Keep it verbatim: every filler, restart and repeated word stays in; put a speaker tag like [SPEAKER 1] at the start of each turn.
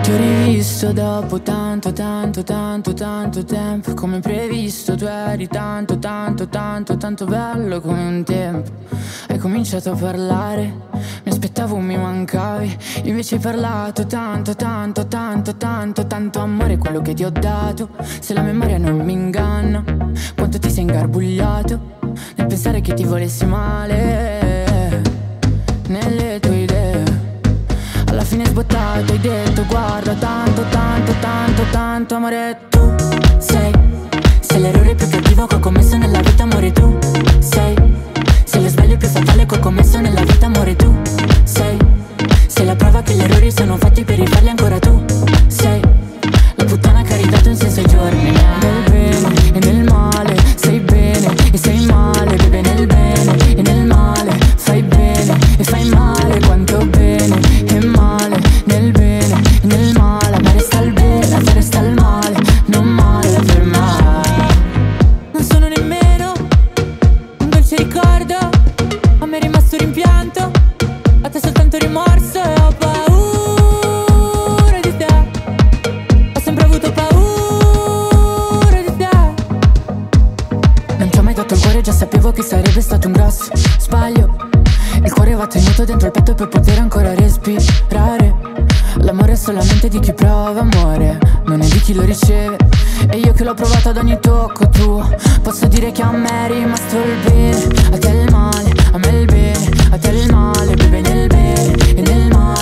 [SPEAKER 1] Ti ho rivisto dopo tanto, tanto, tanto, tanto tempo. Come previsto tu eri tanto, tanto, tanto, tanto bello come un tempo. Hai cominciato a parlare, mi aspettavo mi mancavi. Invece hai parlato tanto, tanto, tanto, tanto, tanto amore quello che ti ho dato. Se la memoria non mi inganna, quanto ti sei ingarbugliato nel pensare che ti volessi male nelle tue idee. Alla fine sbottato hai detto guarda tanto, tanto, tanto, tanto amore. Tu sei, sei l'errore più cattivo che ho commesso nella vita amore. Tu sei, sei lo sbaglio più fatale che ho commesso nella vita amore. Tu sei, sei la prova che gli errori sono fatti per rifarli ancora. Tu sei la puttana che ha ridato un senso ai giorni miei. Nel bene e nel male sei bene e sei male. Bebe nel bene e nel male fai bene e fai male. Quanto bene e male nel bene e nel male. A me resta il bene, a te resta il male. Non male per mai. Non sono nemmeno un dolce ricordo, a me è rimasto rimpianto, a te soltanto rimorso. E ho paura di te, ho sempre avuto paura di te. Non ti ho mai dato il cuore, già sapevo che sarebbe stato un grosso sbaglio. Il cuore va tenuto dentro il petto per poter ancora respirare. L'amore è solamente di chi prova amore, non è di chi lo riceve. E io che l'ho provato ad ogni tocco tuo, posso dire che a me è rimasto il bene, a te il male, a me il bene, a te il male. Bebe nel bene e nel male.